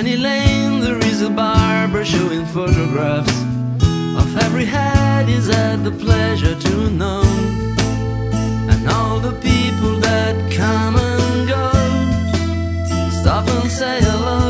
Penny Lane, there is a barber showing photographs of every head he's had the pleasure to know, and all the people that come and go stop and say hello.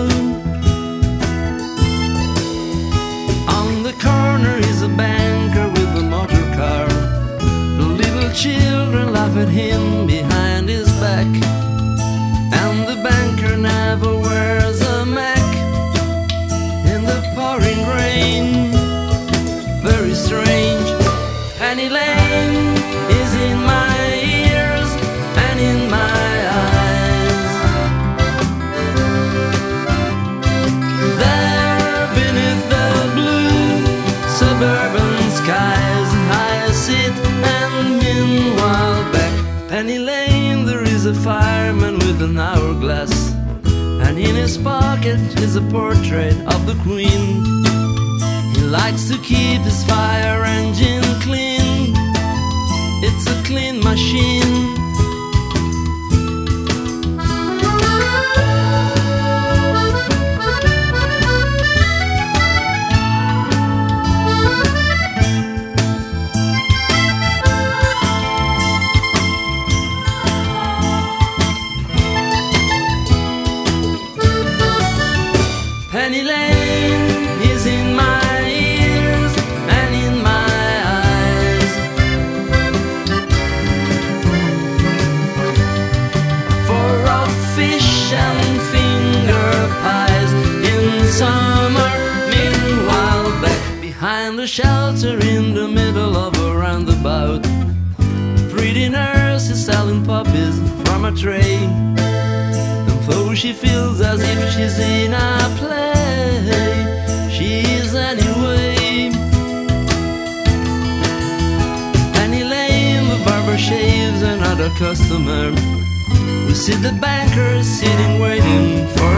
On the corner is a banker with a motor car. The little children laugh at him behind his back, and the banker never wears a Mac. In the pouring rain, very strange, Penny Lane is in my ears and in my eyes. There beneath the blue suburban skies, I sit and meanwhile back Penny Lane, there is a fireman with an hourglass, and in his pocket is a portrait of the Queen. He likes to keep his fire engine clean. It's a clean machine. Penny Lane is in my ears and in my eyes. For of fish and finger pies in summer, meanwhile back behind the shelter in the middle of a roundabout, the pretty nurse is selling puppies from a tray. Though she feels as if she's in a play, she is anyway. Penny Lane, the barber shaves another customer. We see the banker sitting waiting for